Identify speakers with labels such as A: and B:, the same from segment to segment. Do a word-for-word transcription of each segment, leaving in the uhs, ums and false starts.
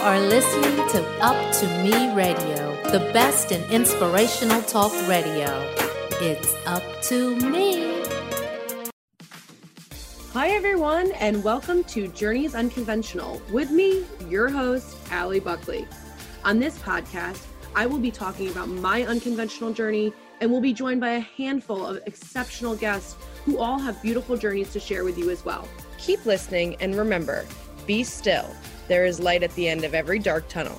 A: are listening to Up to Me Radio, the best in inspirational talk radio. It's up to me.
B: Hi, everyone, and welcome to Journeys Unconventional with me, your host, Allie Buckley. On this podcast, I will be talking about my unconventional journey and will be joined by a handful of exceptional guests who all have beautiful journeys to share with you as well. Keep listening and remember, be still. There is light at the end of every dark tunnel.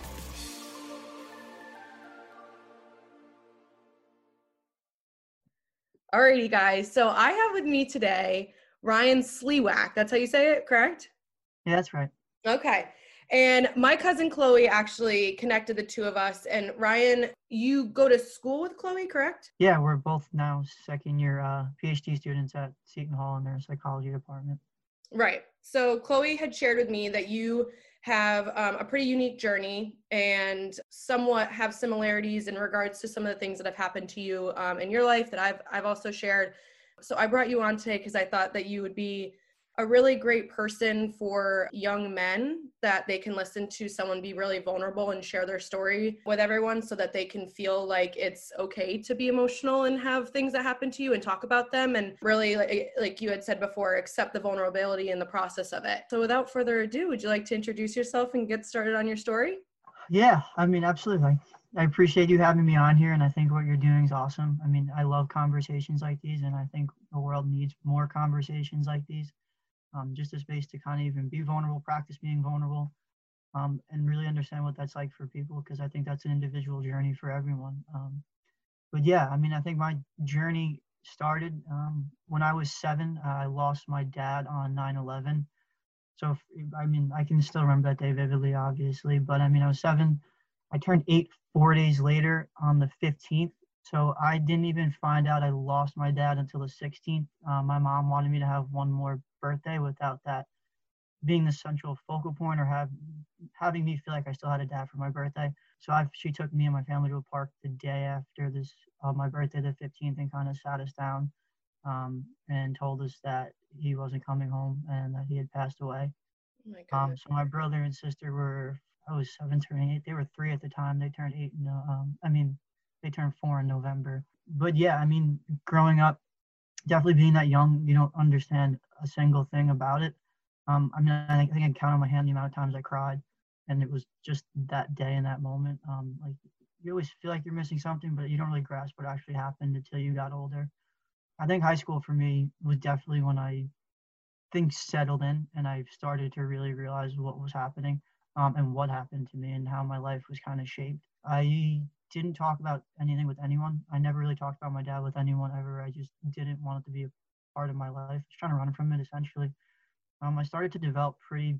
B: Alrighty, guys. So I have with me today Ryan Sliwak. That's how you say it, correct?
C: Yeah, that's right.
B: Okay. And my cousin Chloe actually connected the two of us. And Ryan, you go to school with Chloe, correct?
C: Yeah, we're both now second year uh, PhD students at Seton Hall in their psychology department.
B: Right. So Chloe had shared with me that you have um, a pretty unique journey and somewhat have similarities in regards to some of the things that have happened to you um, in your life that I've I've also shared. So I brought you on today because I thought that you would be a really great person for young men, that they can listen to someone be really vulnerable and share their story with everyone so that they can feel like it's okay to be emotional and have things that happen to you and talk about them. And really, like, like you had said before, accept the vulnerability in the process of it. So without further ado, would you like to introduce yourself and get started on your story?
C: Yeah, I mean, absolutely. I appreciate you having me on here, and I think what you're doing is awesome. I mean, I love conversations like these, and I think the world needs more conversations like these. Um, just a space to kind of even be vulnerable, practice being vulnerable, um, and really understand what that's like for people, because I think that's an individual journey for everyone. Um, but yeah, I mean, I think my journey started um, when I was seven. Uh, I lost my dad on nine eleven. So, if, I mean, I can still remember that day vividly, obviously, but I mean, I was seven. I turned eight four days later on the fifteenth. So I didn't even find out I lost my dad until the sixteenth. Uh, my mom wanted me to have one more birthday without that being the central focal point, or have having me feel like I still had a dad for my birthday. So I, she took me and my family to a park the day after this, uh, my birthday, the fifteenth, and kind of sat us down um, and told us that he wasn't coming home and that he had passed away.
B: Oh my
C: Um, so my brother and sister were, I was seven turning eight. They were three at the time. They turned eight. In, um, I mean, they turned four in November. But yeah, I mean, growing up, definitely being that young, you don't understand a single thing about it. Um, I mean, I think I can count on my hand the amount of times I cried, and it was just that day and that moment. Um, like you always feel like you're missing something, but you don't really grasp what actually happened until you got older. I think high school for me was definitely when I things settled in and I started to really realize what was happening, um, and what happened to me and how my life was kind of shaped. I didn't talk about anything with anyone. I never really talked about my dad with anyone ever. I just didn't want it to be a part of my life. I was trying to run from it, essentially. Um, I started to develop pretty,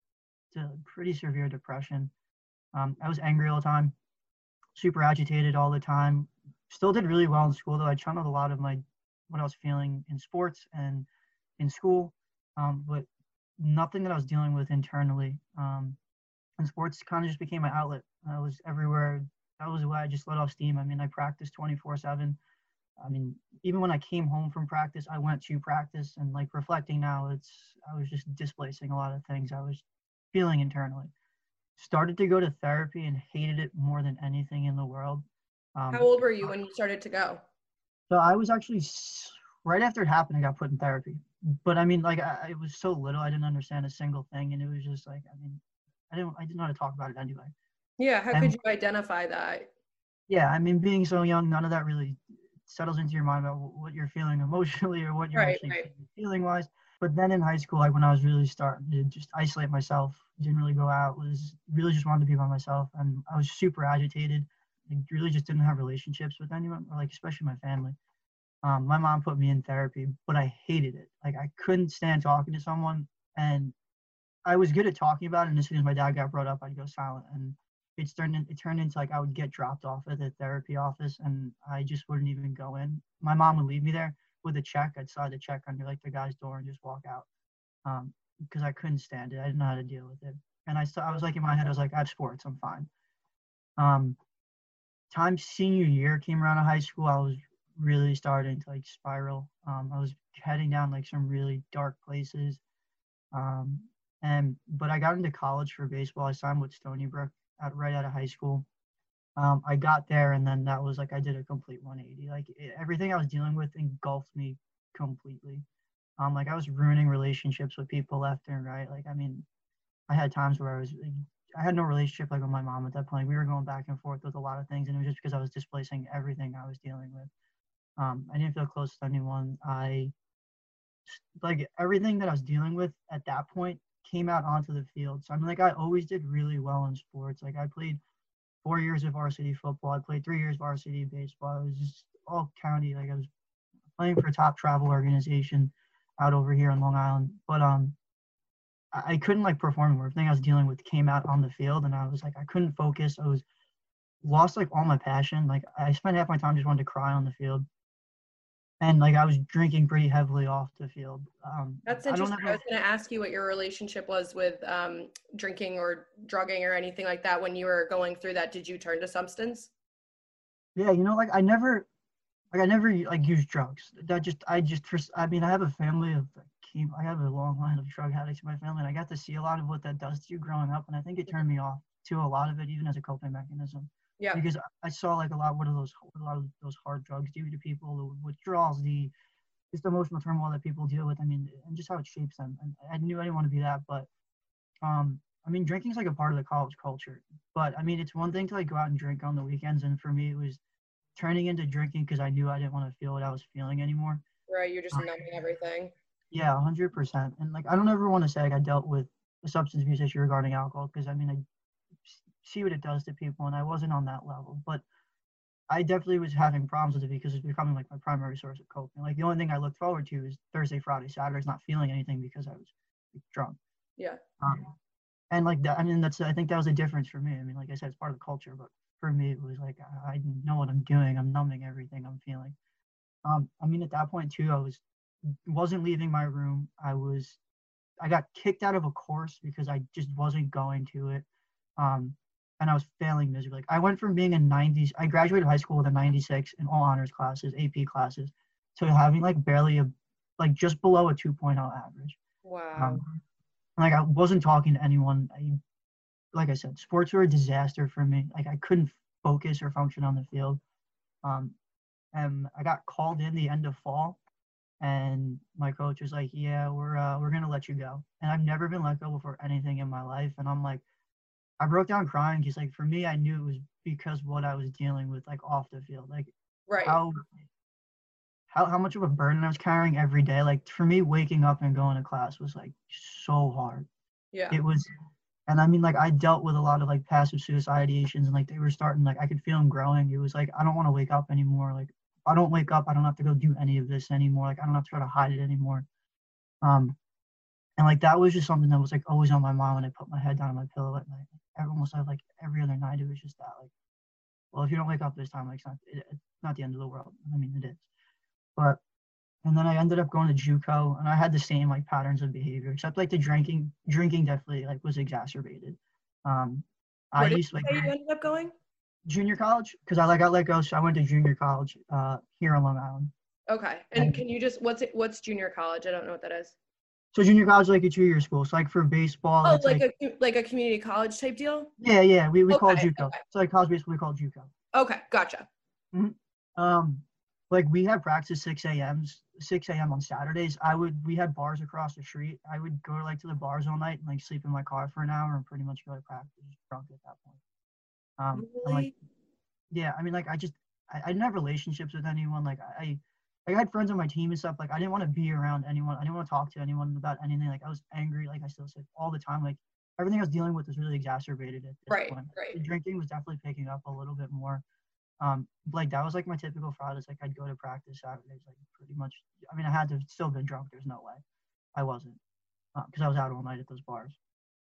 C: to pretty severe depression. Um, I was angry all the time, super agitated all the time. Still did really well in school, though. I channeled a lot of my what I was feeling in sports and in school, um, but nothing that I was dealing with internally. Um, and sports kind of just became my outlet. I was everywhere. That was the way I just let off steam. I mean, I practiced twenty-four seven. I mean, even when I came home from practice, I went to practice, and like reflecting now, it's, I was just displacing a lot of things I was feeling internally. Started to go to therapy and hated it more than anything in the world. Um,
B: How old were you when you started to go?
C: So I was actually, right after it happened, I got put in therapy. But I mean, like, I, it was so little, I didn't understand a single thing. And it was just like, I mean, I didn't, I didn't know how to talk about it anyway.
B: Yeah, how
C: And
B: could you identify that?
C: yeah, I mean, being so young, none of that really settles into your mind about what you're feeling emotionally or what you're
B: Right,
C: actually
B: right.
C: feeling wise. But then in high school, like when I was really starting to just isolate myself, didn't really go out, was really just wanted to be by myself. And I was super agitated. I really just didn't have relationships with anyone, or like especially my family. Um, my mom put me in therapy, but I hated it. Like I couldn't stand talking to someone, and I was good at talking about it. And as soon as my dad got brought up, I'd go silent. And it turned in, it turned into like I would get dropped off at the therapy office, and I just wouldn't even go in. My mom would leave me there with a check. I'd slide the check under like the guy's door and just walk out, um, because I couldn't stand it. I didn't know how to deal with it. And I, st- I was like in my head, I was like, I have sports, I'm fine. Um, time senior year came around in high school, I was really starting to like spiral. Um, I was heading down like some really dark places. Um, And but I got into college for baseball. I signed with Stony Brook at, right out of high school. Um, I got there, and then that was like I did a complete one eighty. Like it, everything I was dealing with engulfed me completely. Um, like I was ruining relationships with people left and right. Like I mean, I had times where I was, I had no relationship like with my mom at that point. We were going back and forth with a lot of things, and it was just because I was displacing everything I was dealing with. Um, I didn't feel close to anyone. I like everything that I was dealing with at that point came out onto the field. So I mean, like I always did really well in sports. Like I played four years of varsity football. I played three years varsity baseball. I was just all county. Like I was playing for a top travel organization out over here in Long Island. But um, I, I couldn't like perform. Everything I was dealing with came out on the field, and I was like, I couldn't focus. I was lost like all my passion. Like I spent half my time just wanting to cry on the field. And like I was drinking pretty heavily off the field. Um,
B: That's
C: I don't
B: interesting.
C: ever,
B: I was going to ask you what your relationship was with um, drinking or drugging or anything like that when you were going through that. Did you turn to substance?
C: yeah, you know, like I never, like I never like used drugs. That just, I just, I mean, I have a family of, I have a long line of drug addicts in my family, and I got to see a lot of what that does to you growing up, and I think it turned me off to a lot of it, even as a coping mechanism.
B: Yeah.
C: Because I saw like a lot, what are those, a lot of those hard drugs do to people, the withdrawals, the just the emotional turmoil that people deal with. I mean, and just how it shapes them. And I knew I didn't want to be that, but um, I mean, drinking's like a part of the college culture. But I mean, it's one thing to like go out and drink on the weekends, and for me, it was turning into drinking because I knew I didn't want to feel what I was feeling anymore.
B: Right, you're just
C: Um,
B: numbing everything.
C: Yeah, one hundred percent. And like, I don't ever want to say like I dealt with a substance abuse issue regarding alcohol, because I mean, I see what it does to people, and I wasn't on that level. But I definitely was having problems with it because it's becoming like my primary source of coping. Like the only thing I looked forward to is Thursday, Friday, Saturdays, not feeling anything because I was like, drunk.
B: Yeah.
C: Um, and like that, I mean, that's, I think that was a difference for me. I mean, like I said, it's part of the culture, but for me, it was like, I, I know what I'm doing. I'm numbing everything I'm feeling. Um, I mean, at that point too, I was, wasn't leaving my room. I was, I got kicked out of a course because I just wasn't going to it. Um, and I was failing miserably. Like I went from being a nineties, I graduated high school with a ninety-six in all honors classes, A P classes, to having like barely a, like just below a two point oh average.
B: Wow.
C: Um, like I wasn't talking to anyone. I, like I said, sports were a disaster for me. Like I couldn't focus or function on the field. Um, and I got called in the end of fall, and my coach was like, "Yeah, we're uh, we're gonna let you go." And I've never been let go for anything in my life, and I'm like, I broke down crying because, like, for me, I knew it was because what I was dealing with, like, off the field, like,
B: right.
C: how, how, how much of a burden I was carrying every day. Like, for me, waking up and going to class was, like, so hard.
B: Yeah.
C: It was, and I mean, like, I dealt with a lot of, like, passive suicide ideations, and, like, they were starting, like, I could feel them growing. It was, like, I don't want to wake up anymore. Like, if I don't wake up, I don't have to go do any of this anymore. Like, I don't have to try to hide it anymore. Um, and, like, that was just something that was, like, always on my mind when I put my head down on my pillow at night. Almost like every other night, it was just that, like, well, if you don't wake up this time, like, it's not, it, it's not the end of the world. I mean, it is. But, and then I ended up going to JUCO, and I had the same, like, patterns of behavior, except, like, the drinking, drinking definitely, like, was exacerbated. Um,
B: Where
C: I
B: did
C: used to,
B: you
C: like,
B: say you ended up going?
C: junior college, because I, like, got let go, so I went to junior college uh, here in Long Island.
B: Okay. And can you just, what's it, what's junior college? I don't know what that is.
C: So junior college is like a two-year school. So like for baseball,
B: Oh,
C: it's
B: like,
C: like,
B: a like a community college type deal?
C: yeah, yeah, we, we call it
B: Okay,
C: JUCO.
B: okay.
C: So like college baseball, we call it JUCO.
B: Okay, gotcha.
C: Mm-hmm. Um, like we have practice six a.m. six a.m. on Saturdays. I would, we had bars across the street. I would go like to the bars all night and like sleep in my car for an hour and pretty much go to practice drunk at that point. Um, I'm like,
B: Really?
C: yeah, I mean, like I just, I, I didn't have relationships with anyone. Like I, I had friends on my team and stuff. Like I didn't want to be around anyone. I didn't want to talk to anyone about anything. Like I was angry, like I still said all the time. Like everything I was dealing with was really exacerbated at this
B: Right,
C: point.
B: right.
C: The drinking was definitely picking up a little bit more. Um, like that was like my typical Fridays. Like I'd go to practice Saturdays, like pretty much. I mean, I had to have still been drunk. There's no way I wasn't, because uh, I was out all night at those bars.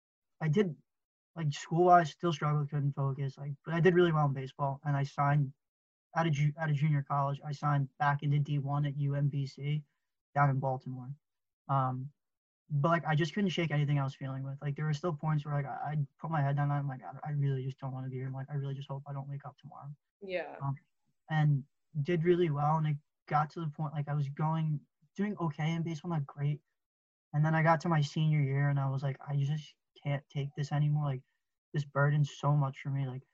C: I did, like school-wise, still struggled, couldn't focus. Like, but I did really well in baseball, and I signed out of ju- out of junior college. I signed back into D one at U M B C down in Baltimore. Um, but like I just couldn't shake anything I was feeling with. Like there were still points where like I, I'd put my head down and I'm like, I, I really just don't want to be here. I'm like, I really just hope I don't wake up tomorrow.
B: Yeah.
C: Um, and did really well, and it got to the point like I was going doing okay in baseball, not great. And then I got to my senior year and I was like, I just can't take this anymore. Like this burden's so much for me. Like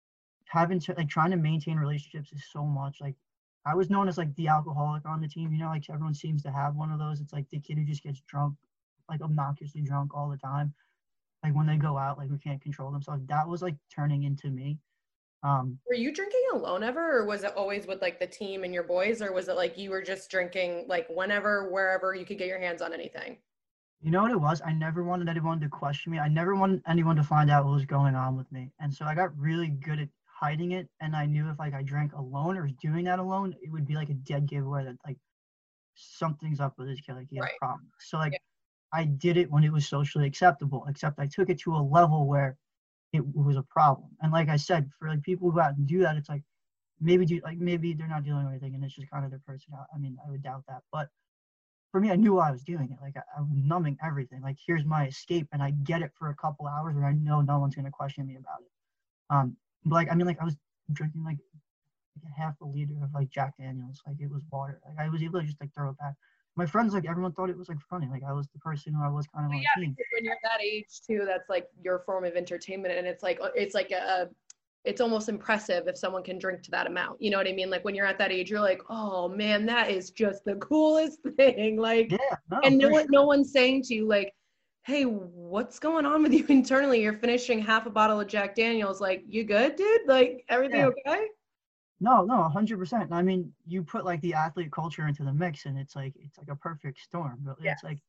C: having to like trying to maintain relationships is so much. Like I was known as like the alcoholic on the team, you know, like everyone seems to have one of those. It's like the kid who just gets drunk, like obnoxiously drunk all the time. Like when they go out, like we can't control themselves. That was like turning into me. Um,
B: Were you drinking alone ever, or was it always with like the team and your boys, or was it like you were just drinking like whenever, wherever you could get your hands on anything?
C: You know what it was? I never wanted anyone to question me. I never wanted anyone to find out what was going on with me. And so I got really good at hiding it. And I knew if like I drank alone or was doing that alone, it would be like a dead giveaway that like something's up with this kid, like he has
B: Right.
C: problems. So like
B: Yeah.
C: I did it when it was socially acceptable, except I took it to a level where it was a problem. And like I said, for like people who go out and do that, it's like maybe do like maybe they're not dealing with anything and it's just kind of their personality. I mean, I would doubt that. But for me, I knew why I was doing it. Like I, I'm numbing everything. Like here's my escape, and I get it for a couple hours where I know no one's gonna question me about it. Um, but like I mean, like I was drinking like, like a half a liter of like Jack Daniels, like it was water. Like I was able to just like throw it back. My friends, like everyone thought it was like funny. Like I was the person who I was kind of
B: Well,
C: on
B: yeah,
C: the team.
B: because when you're that age too, that's like your form of entertainment, and it's like it's like a, it's almost impressive if someone can drink to that amount. You know what I mean? Like when you're at that age, you're like, oh man, that is just the coolest thing. Like,
C: Yeah, no,
B: and no
C: for
B: one,
C: sure.
B: no one's saying to you like, hey, what's going on with you internally? You're finishing half a bottle of Jack Daniels. Like, you good, dude? Like, everything
C: Yeah.
B: okay?
C: No, no, one hundred percent. I mean, you put like the athlete culture into the mix, and it's like it's like a perfect storm. But
B: Yeah.
C: it's like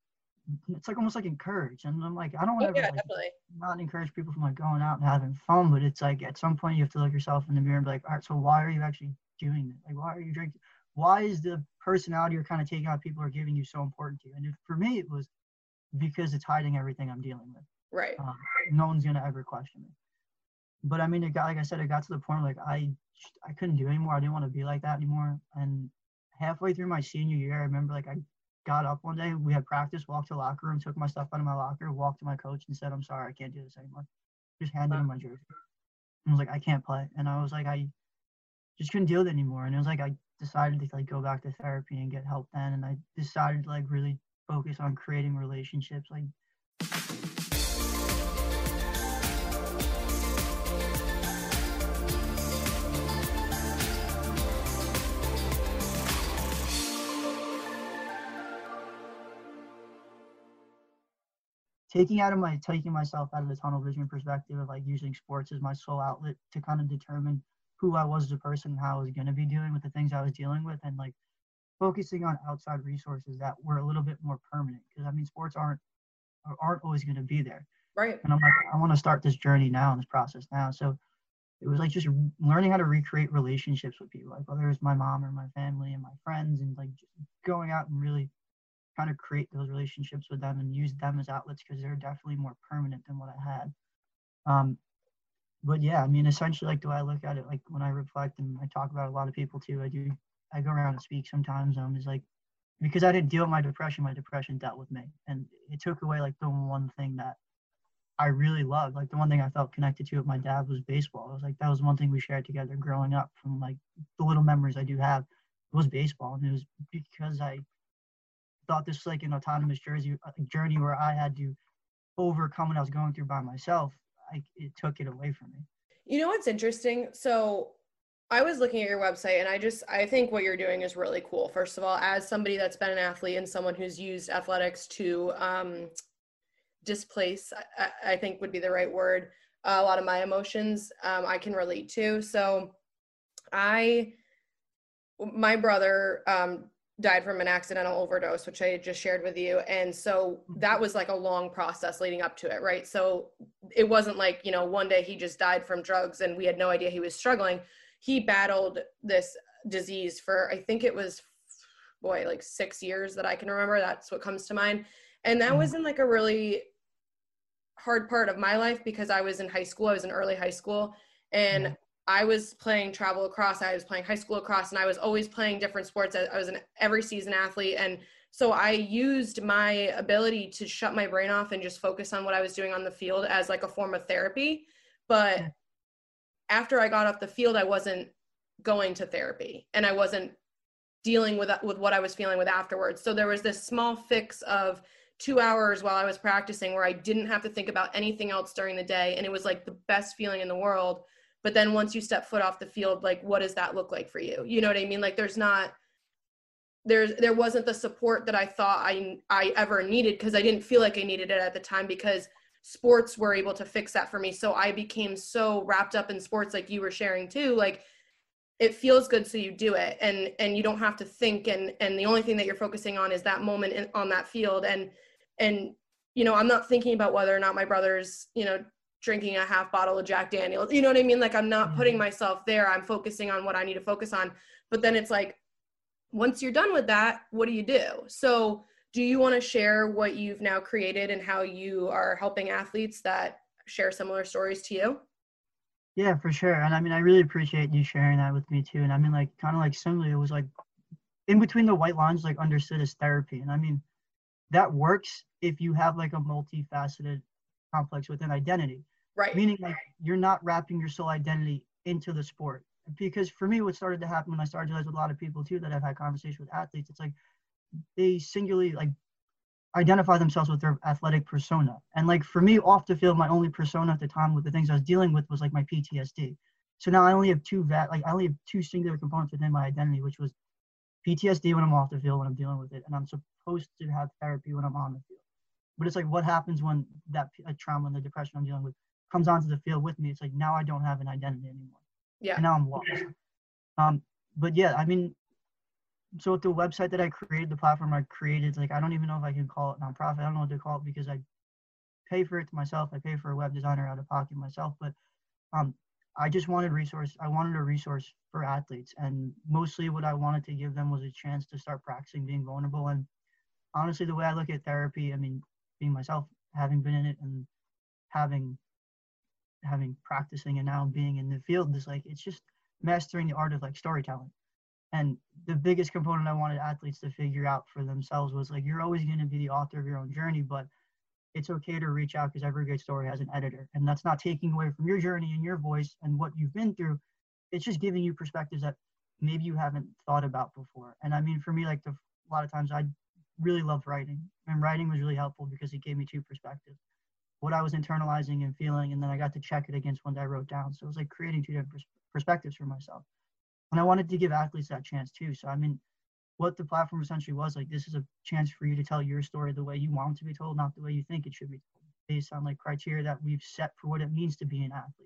C: it's like almost like encouraged, and I'm like I don't
B: Oh,
C: want to
B: yeah,
C: ever like
B: definitely.
C: not encourage people from like going out and having fun, but it's like at some point you have to look yourself in the mirror and be like, all right, so why are you actually doing it? Like, why are you drinking? Why is the personality you're kind of taking out people are giving you so important to you? And if, for me, it was because it's hiding everything I'm dealing with.
B: Right.
C: Um, no one's gonna ever question me. But I mean, it got like I said, it got to the point where, like I I couldn't do anymore. I didn't want to be like that anymore. And halfway through my senior year, I remember like I got up one day, we had practice, walked to the locker room, took my stuff out of my locker, walked to my coach and said, I'm sorry, I can't do this anymore. Just handed him my jersey. And was like, I can't play. And I was like, I just couldn't deal with it anymore. And it was like I decided to like go back to therapy and get help then. And I decided to like really focus on creating relationships. Like taking out of my taking myself out of the tunnel vision perspective of like using sports as my sole outlet to kind of determine who I was as a person and how I was going to be dealing with the things I was dealing with, and like focusing on outside resources that were a little bit more permanent, because I mean sports aren't aren't always going to be there.
B: Right.
C: And I'm like, I want to start this journey now, this process now. So it was like just learning how to recreate relationships with people, like whether it's my mom or my family and my friends, and like just going out and really kind of create those relationships with them and use them as outlets, because they're definitely more permanent than what I had. Um, but yeah, I mean, essentially, like, the way I look at it, like when I reflect and I talk about a lot of people too, I do, I go around and speak sometimes, um, is like, because I didn't deal with my depression, my depression dealt with me. And it took away like the one thing that I really loved. Like the one thing I felt connected to with my dad was baseball. It was like, that was one thing we shared together growing up. From like the little memories I do have was baseball. And it was because I thought this was like an autonomous jersey, journey where I had to overcome what I was going through by myself. I, it took it away from me.
B: You know what's interesting? So I was looking at your website, and I just, I think what you're doing is really cool. First of all, as somebody that's been an athlete and someone who's used athletics to um, displace, I, I think would be the right word, uh, a lot of my emotions, um, I can relate to. So I, my brother um, died from an accidental overdose, which I just shared with you. And so that was like a long process leading up to it, right? So it wasn't like, you know, one day he just died from drugs and we had no idea he was struggling. He battled this disease for, I think it was, boy, like six years that I can remember. That's what comes to mind. And that was in like a really hard part of my life, because I was in high school. I was in early high school, and mm-hmm. I was playing travel lacrosse. I was playing high school lacrosse, and I was always playing different sports. I was an every season athlete. And so I used my ability to shut my brain off and just focus on what I was doing on the field as like a form of therapy. But yeah. After I got off the field, I wasn't going to therapy, and I wasn't dealing with with what I was feeling with afterwards. So there was this small fix of two hours while I was practicing where I didn't have to think about anything else during the day. And it was like the best feeling in the world. But then once you step foot off the field, like, what does that look like for you? You know what I mean? Like there's not, there's, there wasn't the support that I thought I, I ever needed, because I didn't feel like I needed it at the time, because sports were able to fix that for me. So I became so wrapped up in sports, like you were sharing too, like it feels good, so you do it, and and you don't have to think, and and the only thing that you're focusing on is that moment in, on that field. And and you know, I'm not thinking about whether or not my brother's, you know, drinking a half bottle of Jack Daniels, you know what I mean? Like I'm not putting myself there. I'm focusing on what I need to focus on. But then it's like, once you're done with that, what do you do? So do you want to share what you've now created and how you are helping athletes that share similar stories to you?
C: Yeah, for sure. And I mean, I really appreciate you sharing that with me too. And I mean, like, kind of like similarly, it was like in between the white lines, like understood as therapy. And I mean, that works if you have like a multifaceted complex within identity.
B: Right.
C: Meaning like you're not wrapping your sole identity into the sport. Because for me, what started to happen when I started to realize with a lot of people too that I've had conversations with athletes, it's like they singularly like identify themselves with their athletic persona. And like for me, off the field, my only persona at the time with the things I was dealing with was like my P T S D. So now I only have two va- like I only have two singular components within my identity, which was P T S D when I'm off the field, when I'm dealing with it, and I'm supposed to have therapy when I'm on the field. But it's like, what happens when that like, trauma and the depression I'm dealing with comes onto the field with me? It's like, now I don't have an identity anymore.
B: Yeah.
C: And now I'm lost. Um, but yeah, I mean, so with the website that I created, the platform I created, like, I don't even know if I can call it nonprofit. I don't know what to call it because I pay for it to myself. I pay for a web designer out of pocket myself, but um, I just wanted resource. I wanted a resource for athletes, and mostly what I wanted to give them was a chance to start practicing being vulnerable. And honestly, the way I look at therapy, I mean, being myself, having been in it and having having practicing and now being in the field, is like, it's just mastering the art of like storytelling. And the biggest component I wanted athletes to figure out for themselves was like, you're always going to be the author of your own journey, but it's okay to reach out because every great story has an editor. And that's not taking away from your journey and your voice and what you've been through. It's just giving you perspectives that maybe you haven't thought about before. And I mean, for me, like the, a lot of times I really loved writing, and writing was really helpful because it gave me two perspectives, what I was internalizing and feeling, and then I got to check it against what I wrote down. So it was like creating two different pers- perspectives for myself. And I wanted to give athletes that chance too. So I mean, what the platform essentially was like, this is a chance for you to tell your story the way you want it to be told, not the way you think it should be told, based on like criteria that we've set for what it means to be an athlete.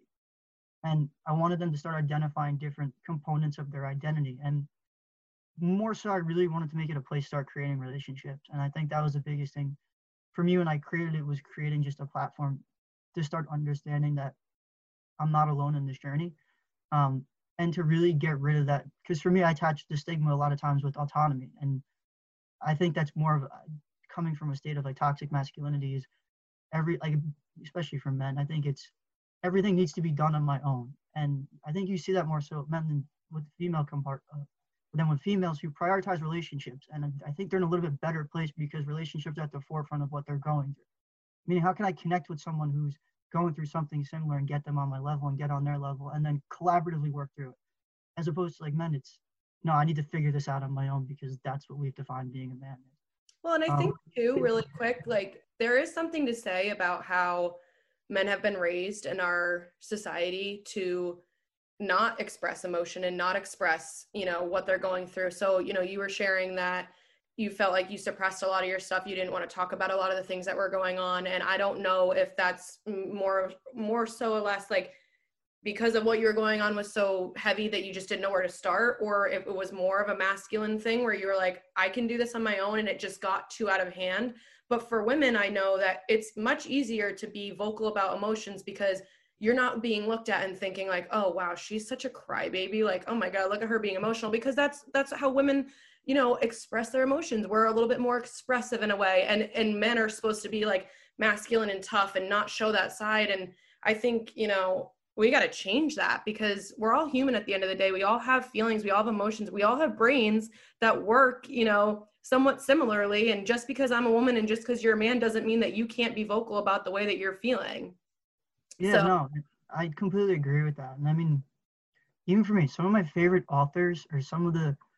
C: And I wanted them to start identifying different components of their identity. And more so, I really wanted to make it a place to start creating relationships. And I think that was the biggest thing for me when I created it, was creating just a platform to start understanding that I'm not alone in this journey. Um, and to really get rid of that, because for me, I attach the stigma a lot of times with autonomy. And I think that's more of coming from a state of like toxic masculinity, is every, like, especially for men, I think it's everything needs to be done on my own. And I think you see that more so with men than with female compart, uh, than with females who prioritize relationships. And I think they're in a little bit better place because relationships are at the forefront of what they're going through. Meaning, how can I connect with someone who's going through something similar and get them on my level and get on their level and then collaboratively work through it? As opposed to like men, it's, no, I need to figure this out on my own because that's what we've defined being a man.
B: Well, and I
C: um,
B: think too, really quick, like there is something to say about how men have been raised in our society to not express emotion and not express, you know, what they're going through. So, you know, you were sharing that you felt like you suppressed a lot of your stuff. You didn't want to talk about a lot of the things that were going on. And I don't know if that's more, more so or less like because of what you were going on was so heavy that you just didn't know where to start, or if it was more of a masculine thing where you were like, I can do this on my own, and it just got too out of hand. But for women, I know that it's much easier to be vocal about emotions because you're not being looked at and thinking like, oh, wow, she's such a crybaby. Like, oh my God, look at her being emotional, because that's, that's how women, you know, express their emotions. We're a little bit more expressive in a way. And, and men are supposed to be like masculine and tough and not show that side. And I think, you know, we got to change that because we're all human at the end of the day. We all have feelings. We all have emotions. We all have brains that work, you know, somewhat similarly. And just because I'm a woman and just because you're a man doesn't mean that you can't be vocal about the way that you're feeling.
C: Yeah,
B: So,
C: no, I completely agree with that. And I mean, even for me, some of my favorite authors or some of the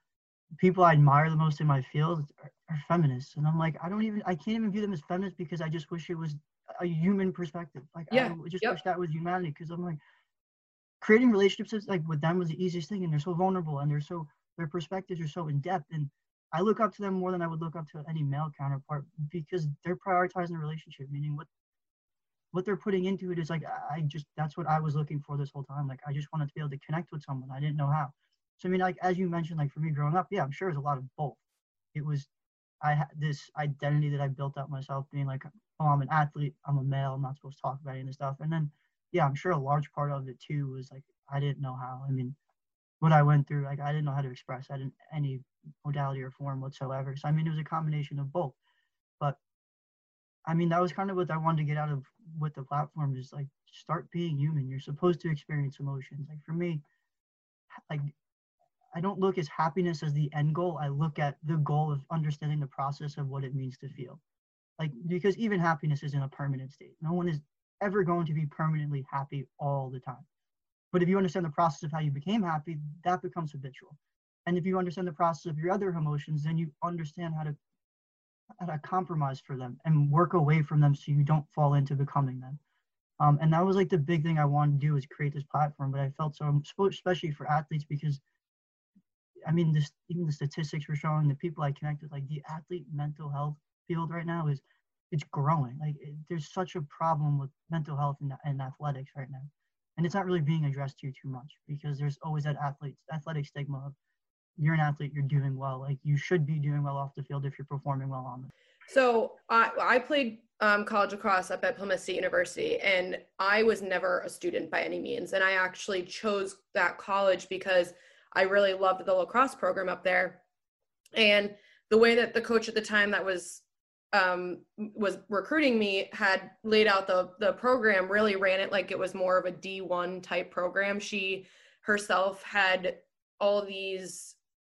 C: people I admire the most in my field are, are feminists. And I'm like, I don't even, I can't even view them as feminists because I just wish it was a human perspective. Like, I
B: Yeah.
C: just
B: Yep.
C: wish that was humanity, because I'm like, creating relationships is, like, with them was the easiest thing. And they're so vulnerable, and they're so, their perspectives are so in depth. And I look up to them more than I would look up to any male counterpart, because they're prioritizing the relationship, meaning what, what they're putting into it is like, I just, that's what I was looking for this whole time. Like, I just wanted to be able to connect with someone. I didn't know how. So, I mean, like, as you mentioned, like for me growing up, yeah, I'm sure it was a lot of both. It was, I had this identity that I built up myself being like, oh, I'm an athlete, I'm a male, I'm not supposed to talk about any of this stuff. And then, yeah, I'm sure a large part of it too was like, I didn't know how. I mean, what I went through, like, I didn't know how to express that in any modality or form whatsoever. So, I mean, it was a combination of both. But I mean, that was kind of what I wanted to get out of with the platform, is like, start being human. You're supposed to experience emotions. Like for me, like, I don't look as happiness as the end goal. I look at the goal of understanding the process of what it means to feel. Like, because even happiness isn't a permanent state. No one is ever going to be permanently happy all the time. But if you understand the process of how you became happy, that becomes habitual. And if you understand the process of your other emotions, then you understand how to how to compromise for them and work away from them so you don't fall into becoming them. Um, and that was like the big thing I wanted to do, is create this platform. But I felt so, especially for athletes, because I mean, this, even the statistics were showing, the people I connected, like the athlete mental health field right now is, it's growing. Like it, there's such a problem with mental health in, in athletics right now. And it's not really being addressed too, too much, because there's always that athlete, athletic stigma of, you're an athlete, you're doing well. Like you should be doing well off the field if you're performing well on it.
B: So I, I played um, college lacrosse up at Plymouth State University, and I was never a student by any means. And I actually chose that college because I really loved the lacrosse program up there. And the way that the coach at the time that was um, was recruiting me had laid out the the program, really ran it like it was more of a D one type program. She herself had all these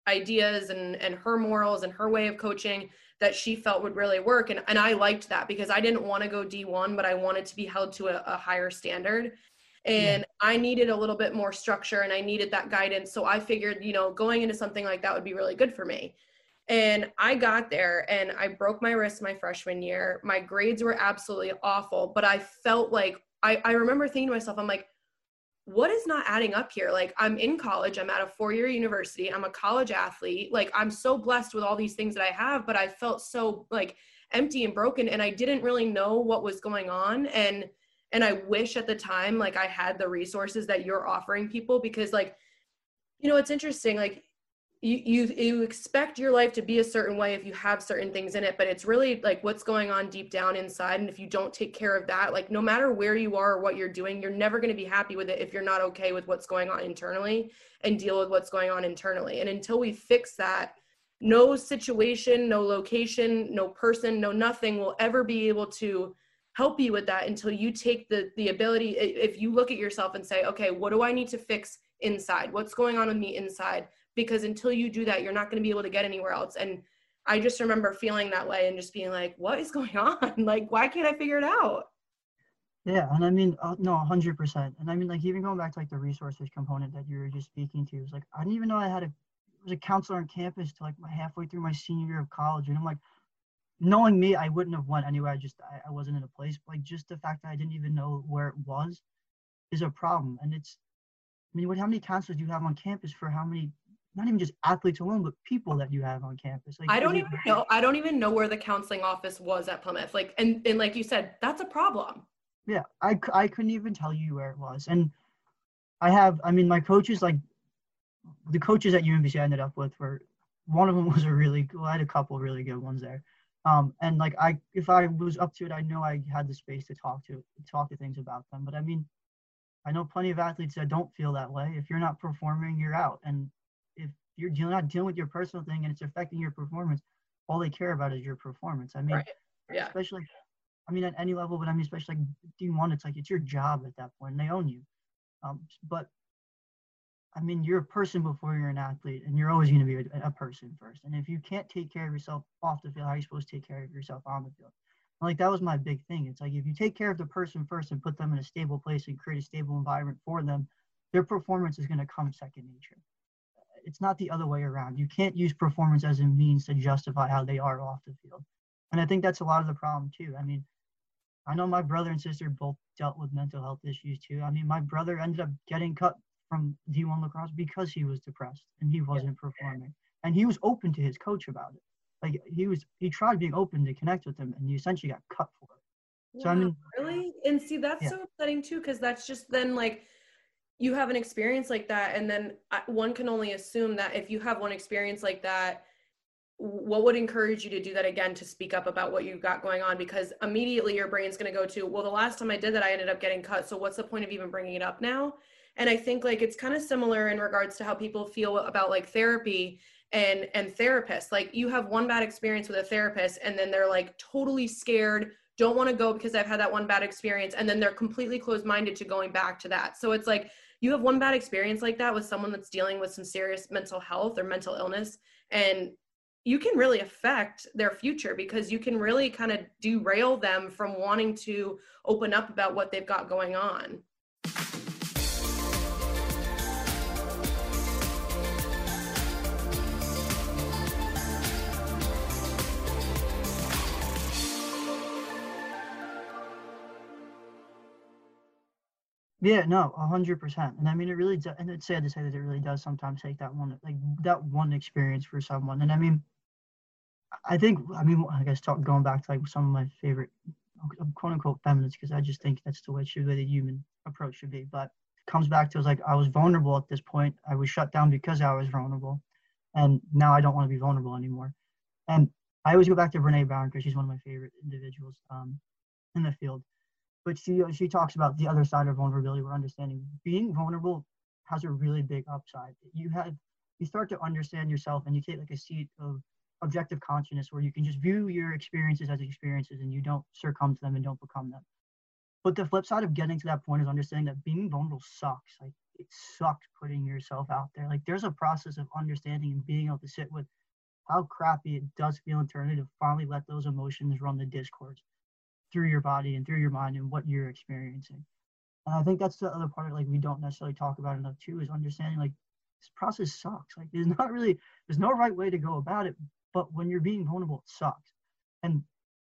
B: ideas and and her morals and her way of coaching that she felt would really work. And, and I liked that, because I didn't want to go D one, but I wanted to be held to a, a higher standard. And yeah. I needed a little bit more structure, and I needed that guidance. So I figured, you know, going into something like that would be really good for me. And I got there and I broke my wrist my freshman year. My grades were absolutely awful, but I felt like, I, I remember thinking to myself, I'm like, what is not adding up here? Like, I'm in college, I'm at a four-year university, I'm a college athlete. Like, I'm so blessed with all these things that I have, but I felt so like empty and broken, and I didn't really know what was going on. And, and I wish at the time, like, I had the resources that you're offering people, because like, you know, it's interesting. Like, you, you, you expect your life to be a certain way if you have certain things in it, but it's really like what's going on deep down inside. And if you don't take care of that, like no matter where you are or what you're doing, you're never going to be happy with it if you're not okay with what's going on internally and deal with what's going on internally. And until we fix that, no situation, no location, no person, no nothing will ever be able to help you with that until you take the, the ability, if you look at yourself and say, okay, what do I need to fix inside? What's going on with me inside? Because until you do that, you're not going to be able to get anywhere else. And I just remember feeling that way and just being like, what is going on? Like, why can't I figure it out?
C: Yeah. And I mean, uh, no, one hundred percent. And I mean, like, even going back to like the resources component that you were just speaking to, is like, I didn't even know I had a, was a counselor on campus to like my halfway through my senior year of college. And I'm like, knowing me, I wouldn't have went anywhere. I just, I, I wasn't in a place. But like, just the fact that I didn't even know where it was is a problem. And it's, I mean, what, how many counselors do you have on campus for how many, not even just athletes alone, but people that you have on campus? Like,
B: I don't
C: it,
B: even know. I don't even know where the counseling office was at Plymouth. Like, and, and like you said, that's a problem.
C: Yeah, I, I couldn't even tell you where it was. And I have, I mean, my coaches, like the coaches at U M B C I ended up with were, one of them was a really, well, I had a couple really good ones there. Um, and like, I, if I was up to it, I know I had the space to talk to, talk to things about them. But I mean, I know plenty of athletes that don't feel that way. If you're not performing, you're out. And if you're dealing, not dealing with your personal thing and it's affecting your performance, all they care about is your performance. I mean,
B: right. Yeah.
C: Especially, I mean, at any level, but I mean, especially like D one, it's like, it's your job at that point and they own you. Um, but I mean, you're a person before you're an athlete, and you're always going to be a, a person first. And if you can't take care of yourself off the field, how are you supposed to take care of yourself on the field? And like, that was my big thing. It's like, if you take care of the person first and put them in a stable place and create a stable environment for them, their performance is going to come second nature. It's not the other way around. You can't use performance as a means to justify how they are off the field. And I think that's a lot of the problem too. I mean, I know my brother and sister both dealt with mental health issues too. I mean, my brother ended up getting cut from D one lacrosse because he was depressed and he wasn't yeah. performing. And he was open to his coach about it. Like he was, he tried being open to connect with him, and he essentially got cut for it. So
B: wow,
C: I mean,
B: really, and see, that's yeah. so upsetting too, because that's just then like you have an experience like that, and then one can only assume that if you have one experience like that, what would encourage you to do that again, to speak up about what you've got going on? Because immediately your brain's going to go to, well, the last time I did that, I ended up getting cut. So what's the point of even bringing it up now? And I think like it's kind of similar in regards to how people feel about like therapy and and therapists. Like you have one bad experience with a therapist, and then they're like totally scared, don't want to go because I've had that one bad experience, and then they're completely closed-minded to going back to that. So it's like you have one bad experience like that with someone that's dealing with some serious mental health or mental illness, and you can really affect their future, because you can really kind of derail them from wanting to open up about what they've got going on.
C: Yeah, no, a hundred percent. And I mean, it really does, and it's sad to say that it really does sometimes take that one, like that one experience for someone. And I mean, I think, I mean, I guess talk, going back to like some of my favorite quote unquote feminists, because I just think that's the way it should be, the human approach should be. But it comes back to, like, I was vulnerable at this point. I was shut down because I was vulnerable. And now I don't want to be vulnerable anymore. And I always go back to Brené Brown, because she's one of my favorite individuals um, in the field. But she she talks about the other side of vulnerability, where understanding being vulnerable has a really big upside. You have you start to understand yourself, and you take like a seat of objective consciousness, where you can just view your experiences as experiences, and you don't succumb to them and don't become them. But the flip side of getting to that point is understanding that being vulnerable sucks. Like, it sucks putting yourself out there. Like, there's a process of understanding and being able to sit with how crappy it does feel internally to finally let those emotions run the discourse through your body and through your mind and what you're experiencing. And I think that's the other part, like, we don't necessarily talk about enough too, is understanding, like, this process sucks. Like, there's not really, there's no right way to go about it, but when you're being vulnerable, it sucks. And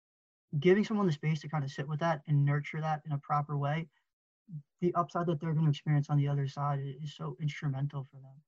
C: giving someone the space to kind of sit with that and nurture that in a proper way, the upside that they're going to experience on the other side is so instrumental for them.